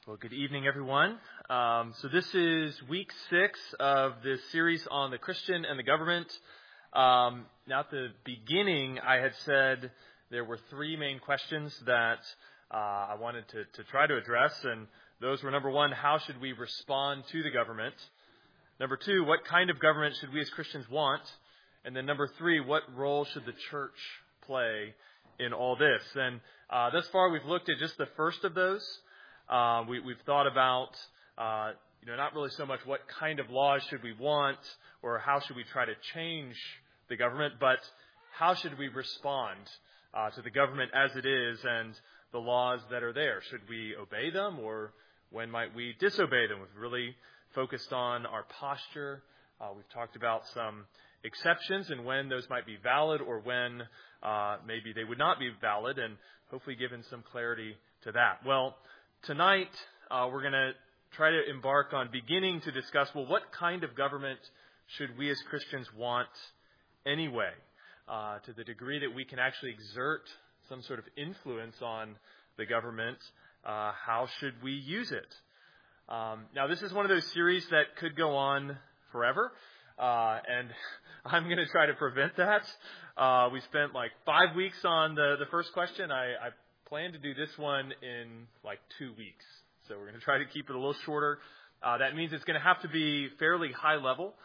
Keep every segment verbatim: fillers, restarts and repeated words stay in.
Well, good evening, everyone. Um, so this is week six of this series on the Christian and the government. Um, now, at the beginning, I had said there were three main questions that uh, I wanted to, to try to address, and those were, number one, how should we respond to the government? Number two, what kind of government should we as Christians want? And then number three, what role should the church play in all this? And uh, thus far, we've looked at just the first of those. Uh, we, we've thought about, uh, you know, not really so much what kind of laws should we want or how should we try to change the government, but how should we respond uh, to the government as it is and the laws that are there? Should we obey them, or when might we disobey them? We've really focused on our posture. Uh, we've talked about some exceptions and when those might be valid or when uh, maybe they would not be valid, and hopefully given some clarity to that. Well, tonight, uh, we're going to try to embark on beginning to discuss, well, what kind of government should we as Christians want anyway? Uh, to the degree that we can actually exert some sort of influence on the government, uh, how should we use it? Um, now, this is one of those series that could go on forever, uh, and I'm going to try to prevent that. Uh, we spent like five weeks on the, the first question. I, I plan to do this one in like two weeks. So we're going to try to keep it a little shorter. Uh, that means it's going to have to be fairly high level.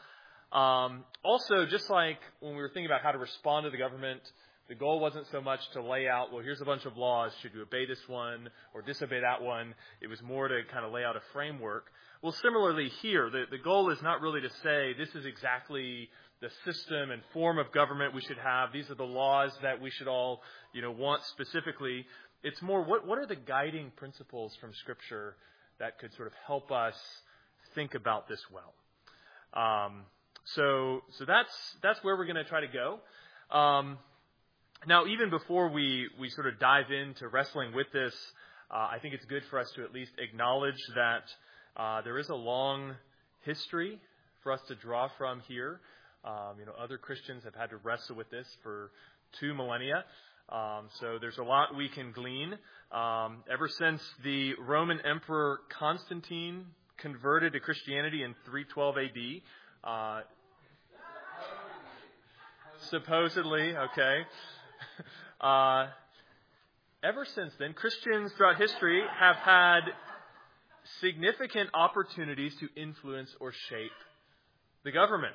Um, also, just like when we were thinking about how to respond to the government, the goal wasn't so much to lay out, well, here's a bunch of laws. Should you obey this one or disobey that one? It was more to kind of lay out a framework. Well, similarly here, the, the goal is not really to say this is exactly the system and form of government we should have. These are the laws that we should all, you know, want specifically. It's more, what, what are the guiding principles from Scripture that could sort of help us think about this well? Um, so, so that's that's where we're going to try to go. Um, now, even before we we sort of dive into wrestling with this, uh, I think it's good for us to at least acknowledge that uh, there is a long history for us to draw from here. Um, you know, other Christians have had to wrestle with this for two millennia. Um, so there's a lot we can glean. Um, ever since the Roman Emperor Constantine converted to Christianity in three twelve A D, uh, supposedly, okay, uh, ever since then, Christians throughout history have had significant opportunities to influence or shape the government.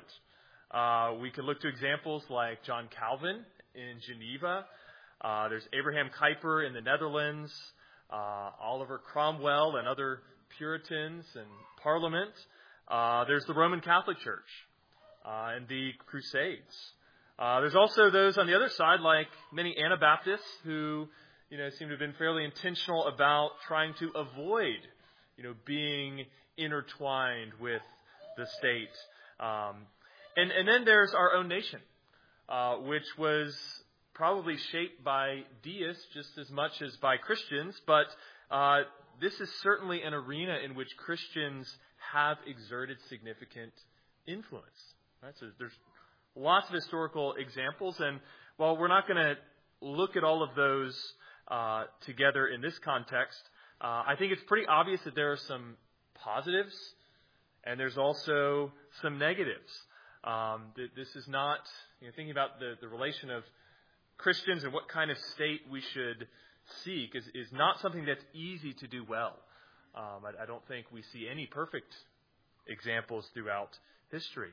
Uh, we could look to examples like John Calvin in Geneva. Uh, there's Abraham Kuyper in the Netherlands, uh, Oliver Cromwell and other Puritans in Parliament. Uh, there's the Roman Catholic Church uh, and the Crusades. Uh, there's also those on the other side, like many Anabaptists, who, you know, seem to have been fairly intentional about trying to avoid, you know, being intertwined with the state. Um, and, and then there's our own nation, uh, which was probably shaped by deists just as much as by Christians, but uh, this is certainly an arena in which Christians have exerted significant influence. Right? So there's lots of historical examples, and while we're not going to look at all of those uh, together in this context, uh, I think it's pretty obvious that there are some positives, and there's also some negatives. Um, this is not, you know, thinking about the, the relation of Christians and what kind of state we should seek is, is not something that's easy to do well. Um, I, I don't think we see any perfect examples throughout history.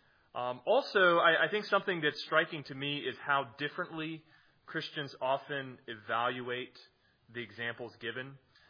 Um, also, I, I think something that's striking to me is how differently Christians often evaluate the examples given.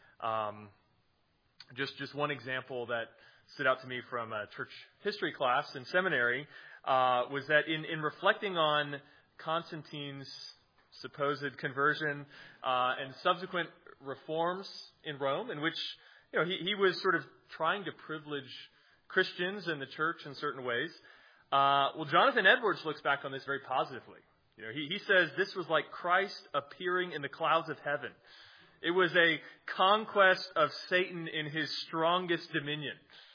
Um, just, just one example that stood out to me from a church history class in seminary uh, was that in, in reflecting on Constantine's supposed conversion uh, and subsequent reforms in Rome, in which, you know, he, he was sort of trying to privilege Christians and the church in certain ways. Uh, well, Jonathan Edwards looks back on this very positively. You know, he, he says this was like Christ appearing in the clouds of heaven. It was a conquest of Satan in his strongest dominion.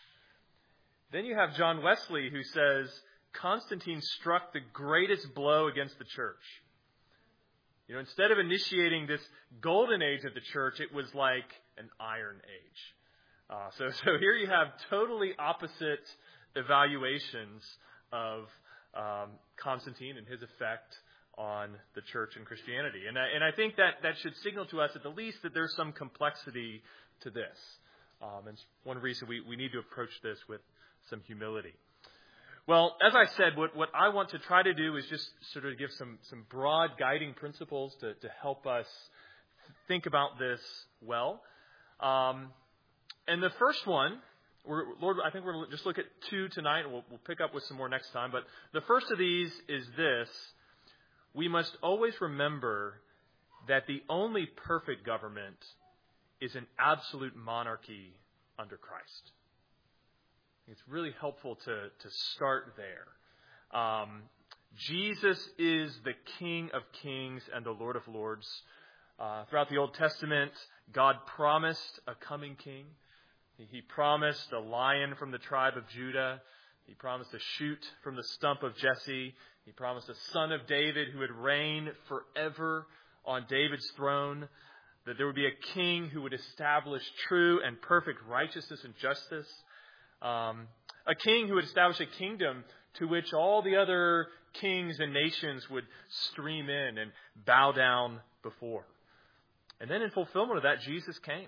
Then you have John Wesley, who says Constantine struck the greatest blow against the church. You know, instead of initiating this golden age of the church, it was like an iron age. Uh, so, so here you have totally opposite evaluations of um, Constantine and his effect on the church and Christianity. And I, and I think that, that should signal to us at the least that there's some complexity to this. Um, and it's one reason we, we need to approach this with some humility. Well, as I said, what, what I want to try to do is just sort of give some, some broad guiding principles to, to help us think about this well. Um, and the first one, we're, Lord, I think we're going to just look at two tonight, and we'll, we'll pick up with some more next time. But the first of these is this. We must always remember that the only perfect government is an absolute monarchy under Christ. It's really helpful to, to start there. Um, Jesus is the King of Kings and the Lord of Lords. Uh, throughout the Old Testament, God promised a coming king. He promised a lion from the tribe of Judah. He promised a shoot from the stump of Jesse. He promised a son of David who would reign forever on David's throne. That there would be a king who would establish true and perfect righteousness and justice. Um, a king who would establish a kingdom to which all the other kings and nations would stream in and bow down before. And then in fulfillment of that, Jesus came.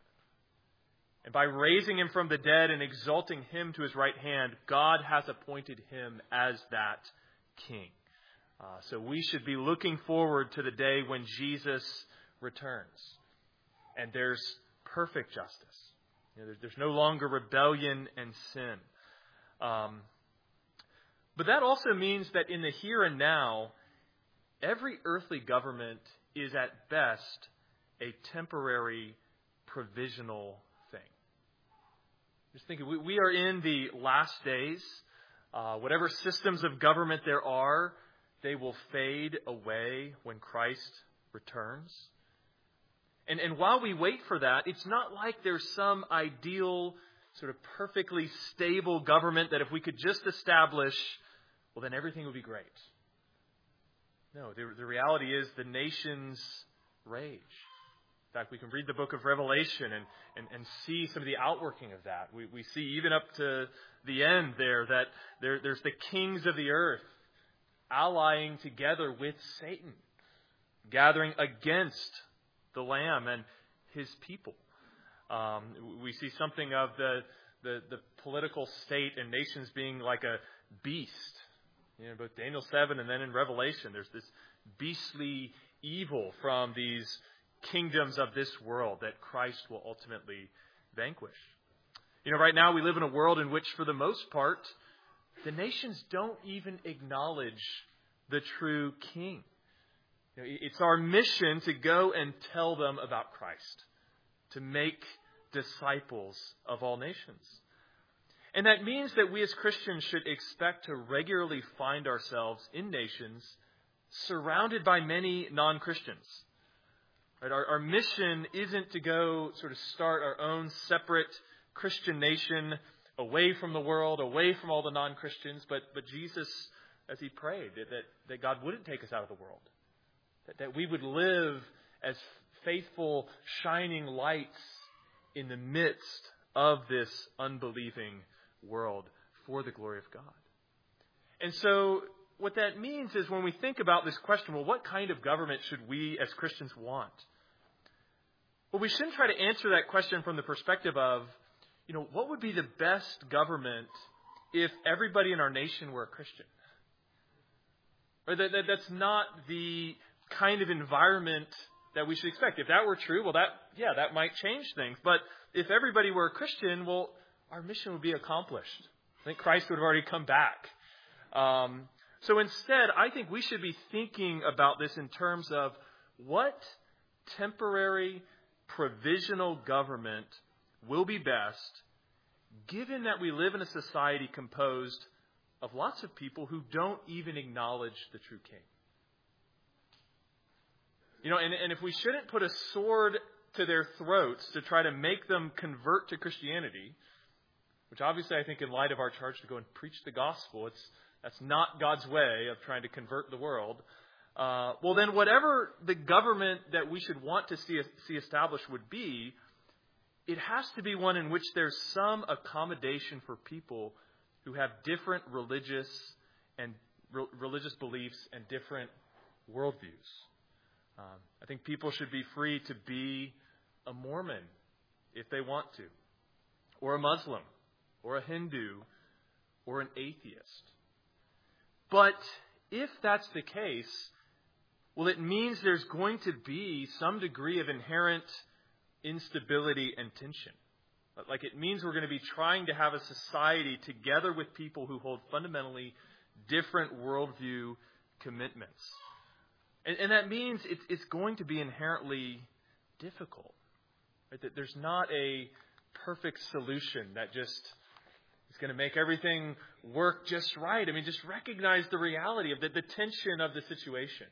And by raising him from the dead and exalting him to his right hand, God has appointed him as that king. Uh, so we should be looking forward to the day when Jesus returns. And there's perfect justice. You know, there's, there's no longer rebellion and sin. Um, but that also means that in the here and now, every earthly government is at best a temporary, provisional thing. Just thinking, we, we are in the last days. Uh, whatever systems of government there are, they will fade away when Christ returns. And, and while we wait for that, it's not like there's some ideal, sort of perfectly stable government that if we could just establish, well, then everything would be great. No, the, the reality is the nations rage. In fact, we can read the book of Revelation and, and, and see some of the outworking of that. We, we see even up to the end there that there, there's the kings of the earth allying together with Satan, gathering against the Lamb and his people. Um, we see something of the, the the political state and nations being like a beast. You know, both Daniel seven and then in Revelation, there's this beastly evil from these kingdoms of this world that Christ will ultimately vanquish. You know, right now we live in a world in which, for the most part, the nations don't even acknowledge the true king. You know, it's our mission to go and tell them about Christ, to make disciples of all nations. And that means that we as Christians should expect to regularly find ourselves in nations surrounded by many non-Christians. Right? Our, our mission isn't to go sort of start our own separate Christian nation away from the world, away from all the non-Christians, but, but Jesus, as he prayed, that, that, that God wouldn't take us out of the world. That, that we would live as faithful, shining lights in the midst of this unbelieving world for the glory of God. And so what that means is when we think about this question, well, what kind of government should we as Christians want? Well, we shouldn't try to answer that question from the perspective of, you know, what would be the best government if everybody in our nation were a Christian? Or that, that that's not the kind of environment that we should expect. If that were true, well, that, yeah, that might change things. But if everybody were a Christian, well, our mission would be accomplished. I think Christ would have already come back. Um, so instead, I think we should be thinking about this in terms of what temporary, provisional government will be best, given that we live in a society composed of lots of people who don't even acknowledge the true king. You know, and, and if we shouldn't put a sword to their throats to try to make them convert to Christianity, which obviously I think in light of our charge to go and preach the gospel, it's that's not God's way of trying to convert the world. Uh, well, then whatever the government that we should want to see, see established would be, it has to be one in which there's some accommodation for people who have different religious and re- religious beliefs and different worldviews. Um, I think people should be free to be a Mormon if they want to, or a Muslim, or a Hindu, or an atheist. But if that's the case, well, it means there's going to be some degree of inherent instability and tension. Like, it means we're going to be trying to have a society together with people who hold fundamentally different worldview commitments. And, and that means it's, it's going to be inherently difficult. Right? That there's not a perfect solution that just is going to make everything work just right. I mean, just recognize the reality of the, the tension of the situation.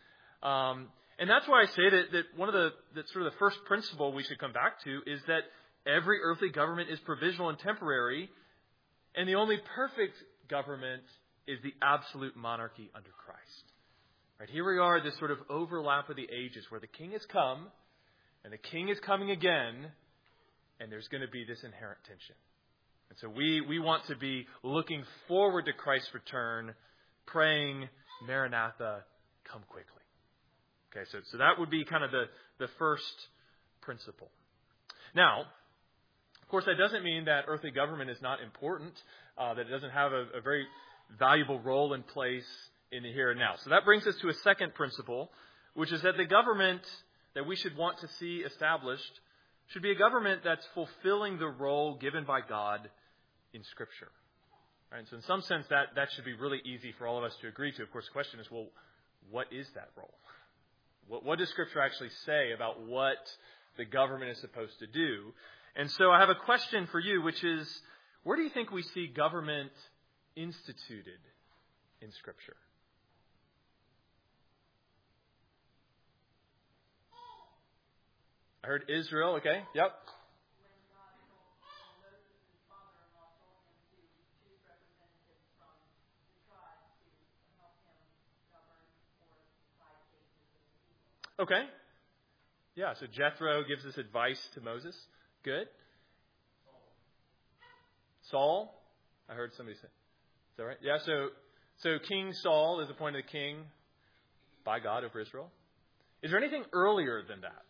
Um, and that's why I say that, that one of the that sort of the first principle we should come back to is that every earthly government is provisional and temporary, and the only perfect government is the absolute monarchy under Christ. Right, here we are, this sort of overlap of the ages where the king has come, and the king is coming again, and there's going to be this inherent tension. And so we, we want to be looking forward to Christ's return, praying, Maranatha, come quickly. Okay, so, so that would be kind of the, the first principle. Now, of course, that doesn't mean that earthly government is not important, uh, that it doesn't have a, a very valuable role in place in the here and now. So that brings us to a second principle, which is that the government that we should want to see established should be a government that's fulfilling the role given by God in Scripture. Right? So in some sense, that, that should be really easy for all of us to agree to. Of course, the question is, well, what is that role? What, what does Scripture actually say about what the government is supposed to do? And so I have a question for you, which is, where do you think we see government instituted in Scripture? I heard Israel, okay, yep. Okay. Yeah, so Jethro gives this advice to Moses. Good. Saul. I heard somebody say. Is that right? Yeah, so so King Saul is appointed king by God over Israel. Is there anything earlier than that?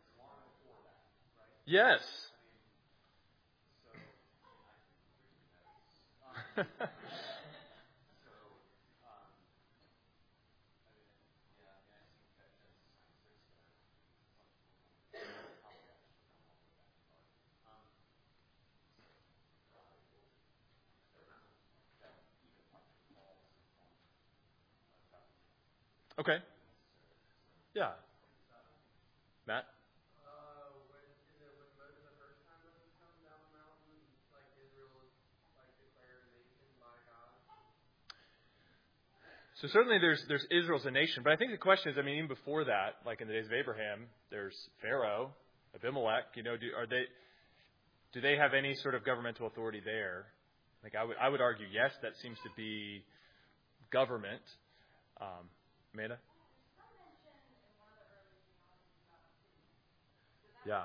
Yes. Okay. Yeah. Matt? So certainly there's there's Israel as a nation, but I think the question is, I mean, even before that, like in the days of Abraham, there's Pharaoh, Abimelech. You know, do are they do they have any sort of governmental authority there? Like I would I would argue yes, that seems to be government. Um, Amanda? Yeah.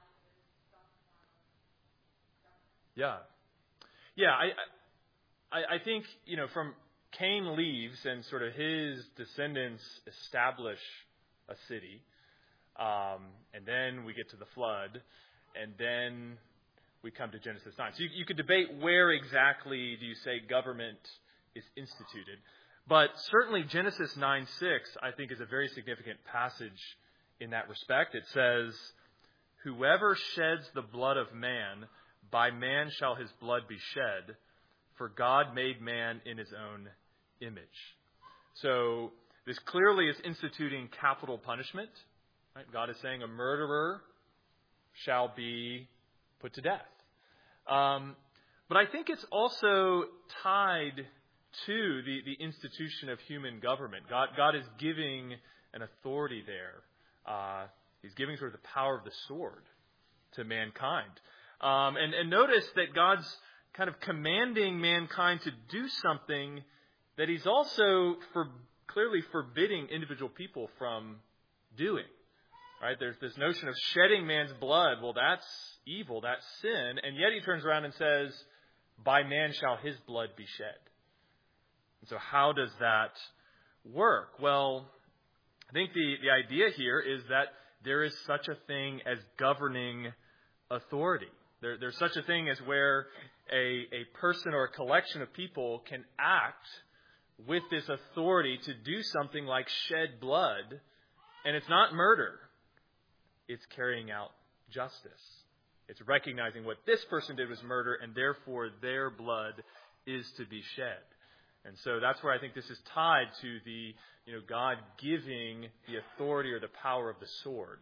Yeah. Yeah. I I, I think you know from. Cain leaves and sort of his descendants establish a city. Um, and then we get to the flood. And then we come to Genesis nine. So you, you could debate where exactly do you say government is instituted. But certainly Genesis nine six, I think, is a very significant passage in that respect. It says, "Whoever sheds the blood of man, by man shall his blood be shed. For God made man in his own image." So this clearly is instituting capital punishment. Right? God is saying a murderer shall be put to death. Um, but I think it's also tied to the, the institution of human government. God, God is giving an authority there. Uh, he's giving sort of the power of the sword to mankind. Um, and, and notice that God's kind of commanding mankind to do something that he's also for, clearly forbidding individual people from doing. Right? There's this notion of shedding man's blood. Well, that's evil, that's sin. And yet he turns around and says, by man shall his blood be shed. And so how does that work? Well, I think the, the idea here is that there is such a thing as governing authority. There, there's such a thing as where a, a person or a collection of people can act with this authority to do something like shed blood. And it's not murder. It's carrying out justice. It's recognizing what this person did was murder, and therefore their blood is to be shed. And so that's where I think this is tied to the, you know, God giving the authority or the power of the sword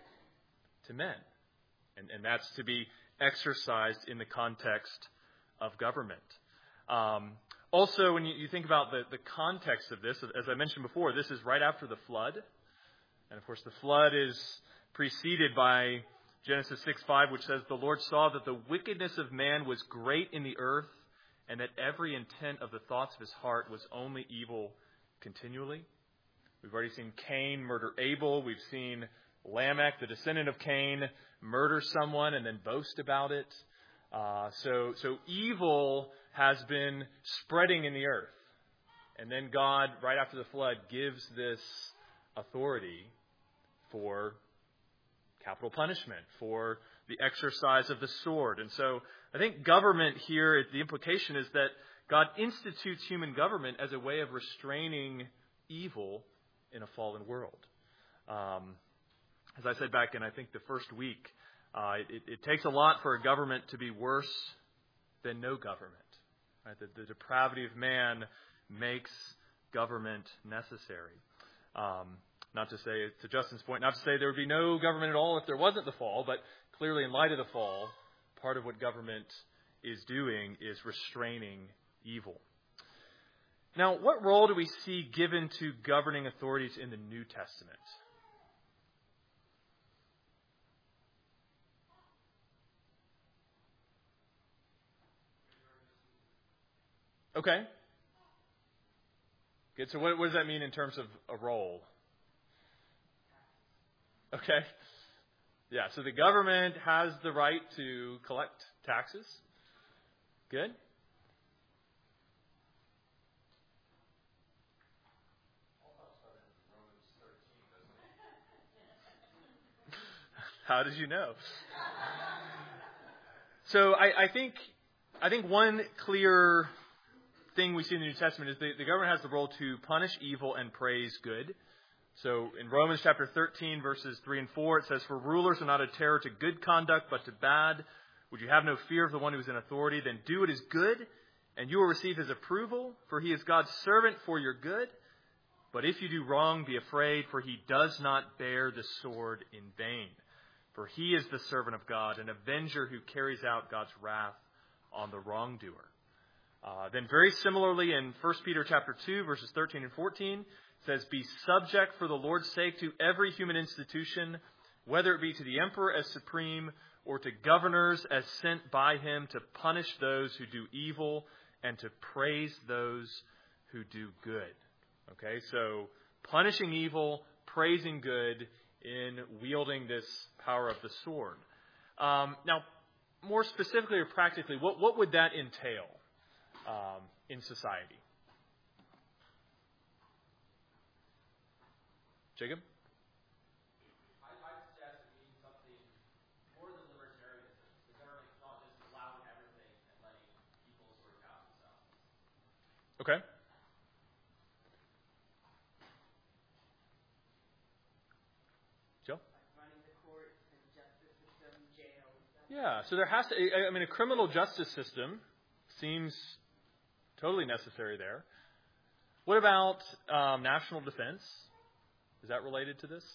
to men. And, and that's to be exercised in the context of government. Um, also, when you, you think about the, the context of this, as I mentioned before, this is right after the flood. And of course, the flood is preceded by Genesis six five, which says, the Lord saw that the wickedness of man was great in the earth, and that every intent of the thoughts of his heart was only evil continually. We've already seen Cain murder Abel. We've seen Lamech, the descendant of Cain, murder someone and then boast about it. Uh, so, so evil has been spreading in the earth. And then God, right after the flood, gives this authority for capital punishment, for the exercise of the sword. And so I think government here, the implication is that God institutes human government as a way of restraining evil in a fallen world. Um, as I said back in, I think, the first week, uh, it, it takes a lot for a government to be worse than no government. Right? The, the depravity of man makes government necessary. Um, Not to say, to Justin's point, not to say there would be no government at all if there wasn't the fall, but clearly in light of the fall, part of what government is doing is restraining evil. Now, what role do we see given to governing authorities in the New Testament? Okay. Good. So what, what does that mean in terms of a role? Okay. Yeah, so the government has the right to collect taxes. Good. How did you know? So I, I think I think one clear thing we see in the New Testament is the, the government has the role to punish evil and praise good. So in Romans chapter thirteen, verses three and four, it says, "For rulers are not a terror to good conduct, but to bad. Would you have no fear of the one who is in authority? Then do what is good, and you will receive his approval, for he is God's servant for your good. But if you do wrong, be afraid, for he does not bear the sword in vain. For he is the servant of God, an avenger who carries out God's wrath on the wrongdoer." Uh, then very similarly in First Peter chapter two, verses thirteen and fourteen, it says, "Be subject for the Lord's sake to every human institution, whether it be to the emperor as supreme or to governors as sent by him to punish those who do evil and to praise those who do good." Okay, so punishing evil, praising good in wielding this power of the sword. Um, now, more specifically or practically, what, what would that entail um, in society? Jacob? I, I suggest it means something more than libertarianism. The government is not just allowing everything and letting people sort it out themselves. Okay. Joe? Like running the courts and justice system, jails. Yeah, so there has to, I mean, a criminal justice system seems totally necessary there. What about um, national defense? Is that related to this?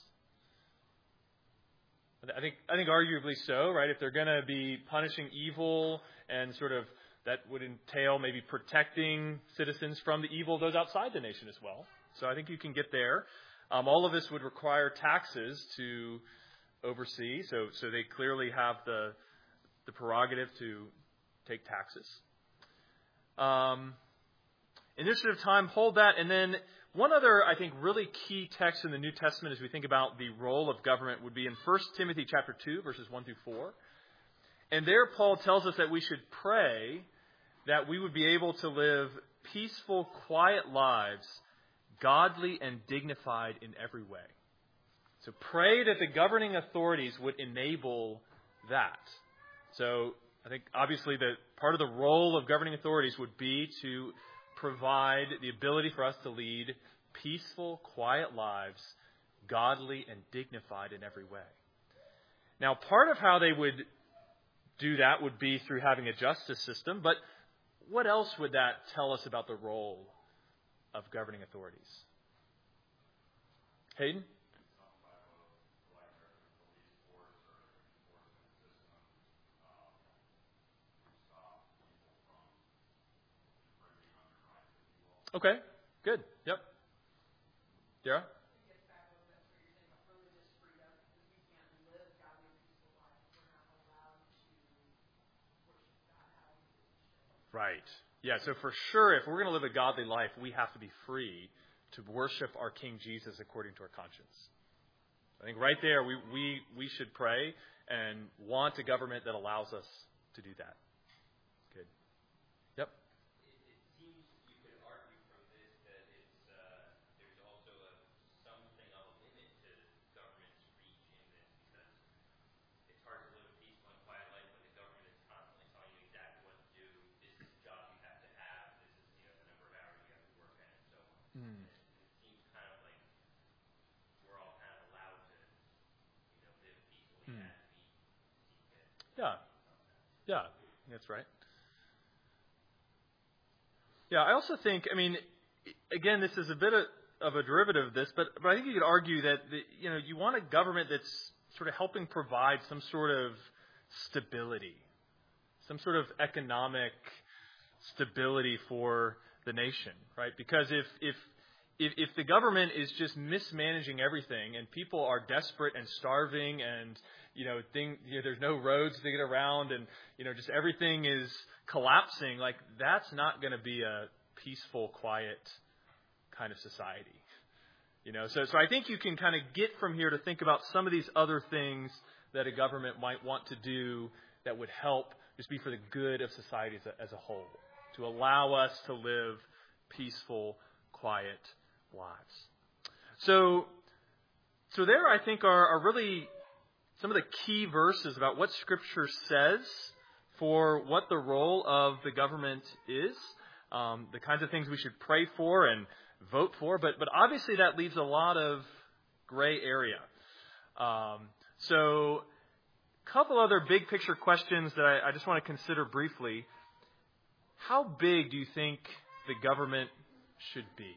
I think I think arguably so, right? If they're going to be punishing evil and sort of that would entail maybe protecting citizens from the evil of those outside the nation as well. So I think you can get there. Um, all of this would require taxes to oversee, so so they clearly have the the prerogative to take taxes. Um, initiative time, hold that. And then one other, I think, really key text in the New Testament as we think about the role of government would be in First Timothy chapter two, verses one through four. And there Paul tells us that we should pray that we would be able to live peaceful, quiet lives, godly and dignified in every way. So pray that the governing authorities would enable that. So I think obviously the part of the role of governing authorities would be to provide the ability for us to lead peaceful, quiet lives, godly and dignified in every way. Now, part of how they would do that would be through having a justice system, but what else would that tell us about the role of governing authorities? Hayden? Okay, good. Yep. Dara? Right. Yeah, so for sure, if we're going to live a godly life, we have to be free to worship our King Jesus according to our conscience. I think right there, we, we, we should pray and want a government that allows us to do that. Good. Yep. Yeah, yeah, that's right. Yeah, I also think, I mean, again, this is a bit of, of a derivative of this, but, but I think you could argue that, the, you know, you want a government that's sort of helping provide some sort of stability, some sort of economic stability for the nation, right? Because if, if, if, if the government is just mismanaging everything and people are desperate and starving and You know, thing, you know, there's no roads to get around and, you know, just everything is collapsing, like that's not going to be a peaceful, quiet kind of society. You know, so, so I think you can kind of get from here to think about some of these other things that a government might want to do that would help just be for the good of society as a, as a whole, to allow us to live peaceful, quiet lives. So, so there I think are, are really some of the key verses about what Scripture says for what the role of the government is, um, the kinds of things we should pray for and vote for, but but obviously that leaves a lot of gray area. Um, so a couple other big picture questions that I, I just want to consider briefly. How big do you think the government should be?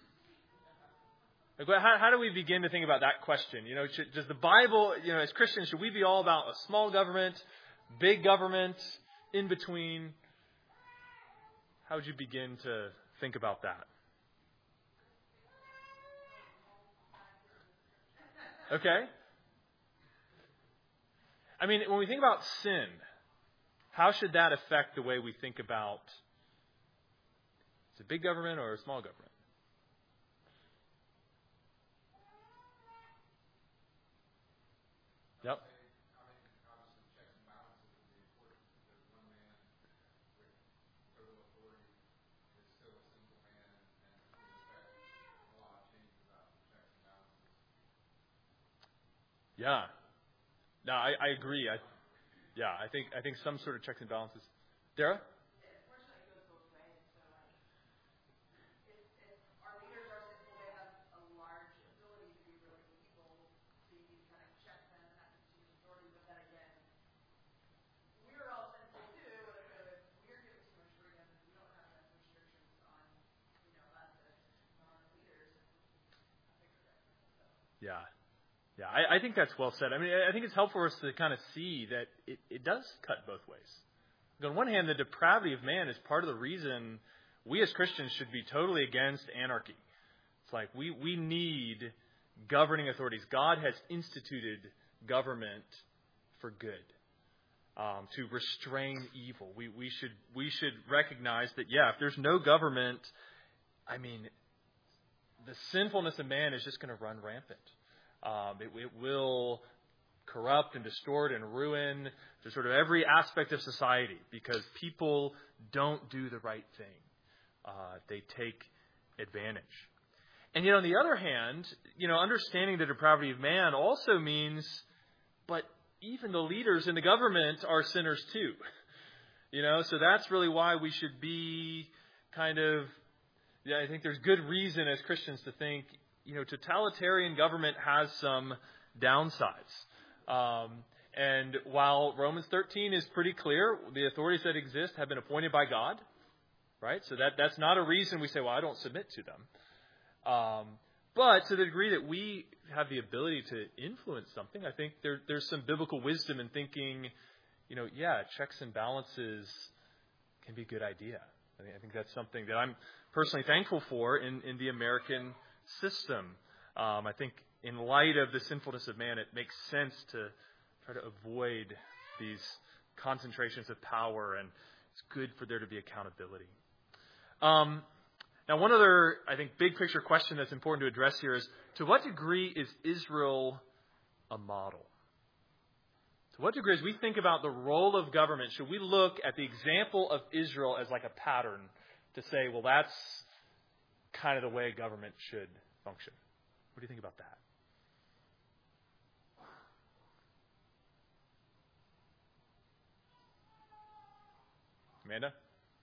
How, how do we begin to think about that question? You know, should, does the Bible, you know, as Christians, should we be all about a small government, big government, in between? How would you begin to think about that? Okay. I mean, when we think about sin, how should that affect the way we think about, is it big government or a small government? Yep. Yeah. No, I, I agree. I, yeah, I think I think some sort of checks and balances. Dara? Yeah. Yeah, I, I think that's well said. I mean, I think it's helpful for us to kind of see that it, it does cut both ways. On one hand, the depravity of man is part of the reason we as Christians should be totally against anarchy. It's like we, we need governing authorities. God has instituted government for good, um, to restrain evil. We, we should we should recognize that, yeah, if there's no government, I mean, the sinfulness of man is just going to run rampant. Um, it, it will corrupt and distort and ruin to sort of every aspect of society because people don't do the right thing. Uh, they take advantage. And yet, on the other hand, you know, understanding the depravity of man also means, but even the leaders in the government are sinners too. You know, so that's really why we should be kind of, yeah, I think there's good reason as Christians to think, you know, totalitarian government has some downsides. Um, and while Romans thirteen is pretty clear, the authorities that exist have been appointed by God, right? So that that's not a reason we say, well, I don't submit to them. Um, but to the degree that we have the ability to influence something, I think there, there's some biblical wisdom in thinking, you know, yeah, checks and balances can be a good idea. I think, I think that's something that I'm personally thankful for in, in the American system. Um, I think in light of the sinfulness of man, it makes sense to try to avoid these concentrations of power, and it's good for there to be accountability. Um, now, one other, I think, big picture question that's important to address here is, to what degree is Israel a model? To what degree, as we think about the role of government, should we look at the example of Israel as like a pattern to say, well, that's kind of the way government should function? What do you think about that? Amanda?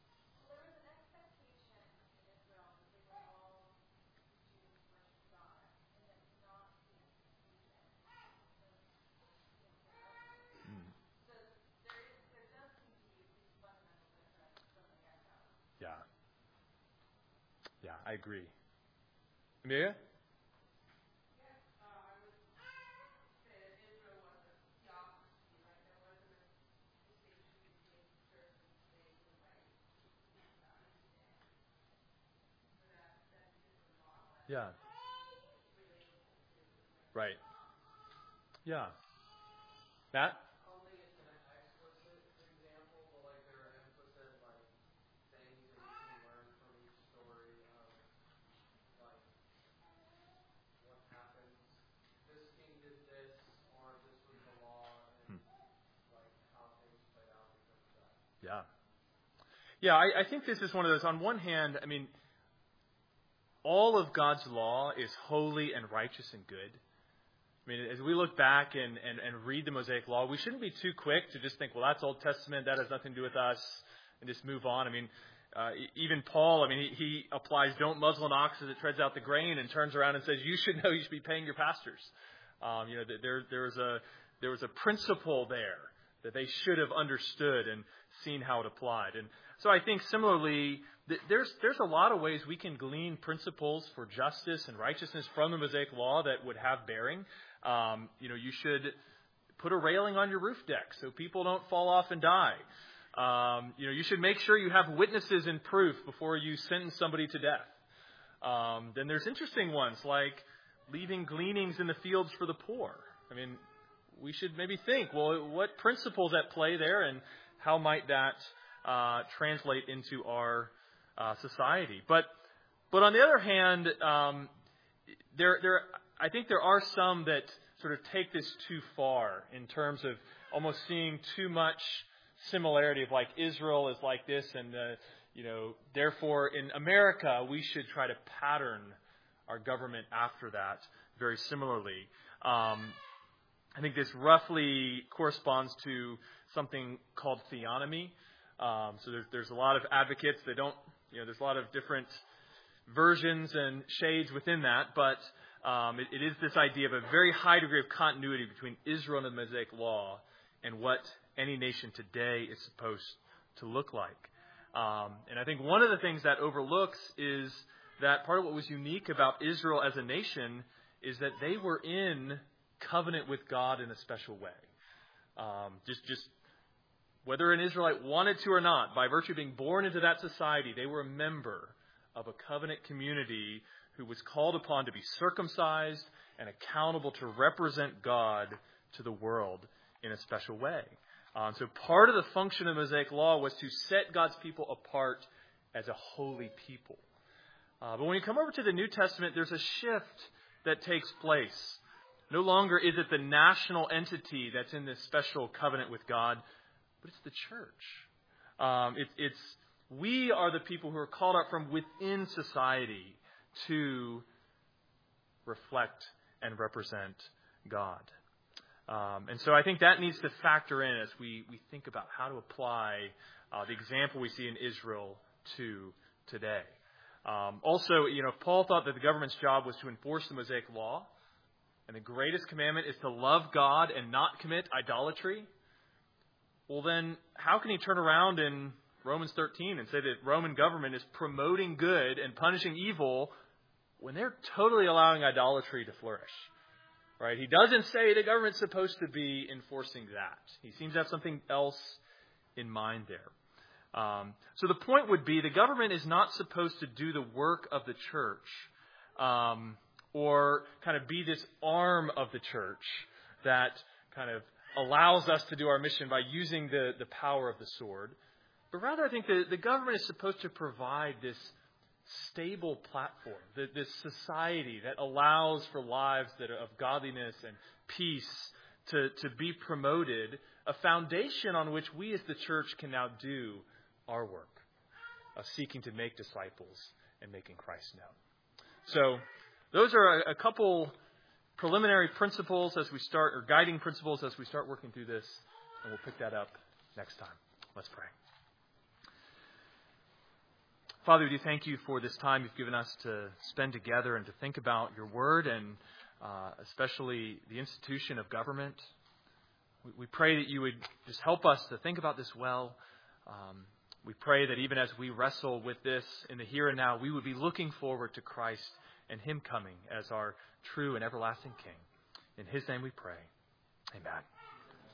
Yeah. Yeah, I agree. Amelia? Yeah. Right. Yeah. Matt? Only it's an explicit example, but like there are implicit like things that you can learn from each story of like what happens. This king did this, or this was the law, and Hmm. like how things played out because of that. Yeah. Yeah, I, I think this is one of those, on one hand, I mean, all of God's law is holy and righteous and good. I mean, as we look back and, and, and read the Mosaic Law, we shouldn't be too quick to just think, well, that's Old Testament, that has nothing to do with us, and just move on. I mean, uh, even Paul, I mean, he, he applies, don't muzzle an ox as it treads out the grain, and turns around and says, you should know you should be paying your pastors. Um, you know, there, there, was a, there was a principle there that they should have understood and seen how it applied. And so I think similarly, there's there's a lot of ways we can glean principles for justice and righteousness from the Mosaic Law that would have bearing. Um, you know, you should put a railing on your roof deck so people don't fall off and die. Um, you know, you should make sure you have witnesses and proof before you sentence somebody to death. Um, then there's interesting ones like leaving gleanings in the fields for the poor. I mean, we should maybe think, well, what principles at play there, and how might that uh, translate into our uh, society? But, but on the other hand, um, there, there, I think there are some that sort of take this too far in terms of almost seeing too much similarity of like Israel is like this, and uh, you know, therefore in America we should try to pattern our government after that very similarly. Um, I think this roughly corresponds to something called theonomy. Um, so there's, there's a lot of advocates that don't, you know, there's a lot of different versions and shades within that, but um, it, it is this idea of a very high degree of continuity between Israel and the Mosaic Law and what any nation today is supposed to look like. Um, and I think one of the things that overlooks is that part of what was unique about Israel as a nation is that they were in covenant with God in a special way. Um, just, just whether an Israelite wanted to or not, by virtue of being born into that society, they were a member of a covenant community who was called upon to be circumcised and accountable to represent God to the world in a special way. Um, so part of the function of the Mosaic Law was to set God's people apart as a holy people. Uh, but when you come over to the New Testament, there's a shift that takes place. No longer is it the national entity that's in this special covenant with God, but it's the church. Um, it, it's we are the people who are called out from within society to reflect and represent God. Um, and so I think that needs to factor in as we, we think about how to apply uh, the example we see in Israel to today. Um, also, you know, if Paul thought that the government's job was to enforce the Mosaic Law, and the greatest commandment is to love God and not commit idolatry, well then, how can he turn around in Romans thirteen and say that Roman government is promoting good and punishing evil when they're totally allowing idolatry to flourish? Right? He doesn't say the government's supposed to be enforcing that. He seems to have something else in mind there. Um, so the point would be the government is not supposed to do the work of the church um, or kind of be this arm of the church that kind of allows us to do our mission by using the, the power of the sword. But rather, I think the, the government is supposed to provide this stable platform, this society that allows for lives that are of godliness and peace to, to be promoted, a foundation on which we as the church can now do our work of seeking to make disciples and making Christ known. So those are a, a couple preliminary principles as we start, or guiding principles as we start working through this, and we'll pick that up next time. Let's pray. Father, we do thank you for this time you've given us to spend together and to think about your word and uh, especially the institution of government. We, we pray that you would just help us to think about this well. Um, we pray that even as we wrestle with this in the here and now, we would be looking forward to Christ and him coming as our true and everlasting King. In his name we pray. Amen.